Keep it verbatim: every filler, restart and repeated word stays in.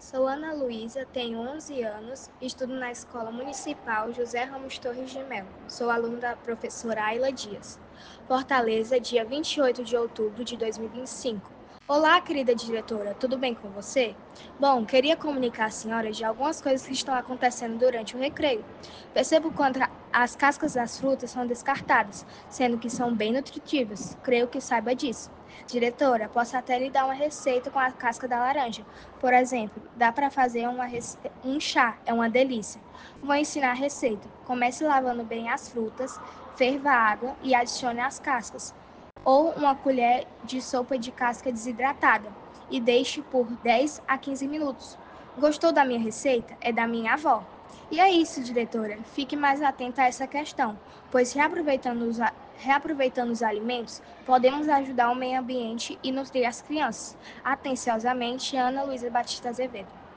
Sou Ana Luísa, tenho onze anos, estudo na Escola Municipal José Ramos Torres de Melo. Sou aluna da professora Ayla Dias. Fortaleza, dia vinte e oito de outubro de dois mil e vinte e cinco. Olá, querida diretora, tudo bem com você? Bom, queria comunicar à senhora de algumas coisas que estão acontecendo durante o recreio. Percebo quanto as cascas das frutas são descartadas, sendo que são bem nutritivas. Creio que saiba disso. Diretora, posso até lhe dar uma receita com a casca da laranja. Por exemplo, dá para fazer uma rece... um chá, é uma delícia. Vou ensinar a receita. Comece lavando bem as frutas, ferva a água e adicione as cascas, ou uma colher de sopa de casca desidratada, e deixe por dez a quinze minutos. Gostou da minha receita? É da minha avó. E é isso, diretora. Fique mais atenta a essa questão, pois reaproveitando os, a... reaproveitando os alimentos, podemos ajudar o meio ambiente e nutrir as crianças. Atenciosamente, Ana Luísa Batista Azevedo.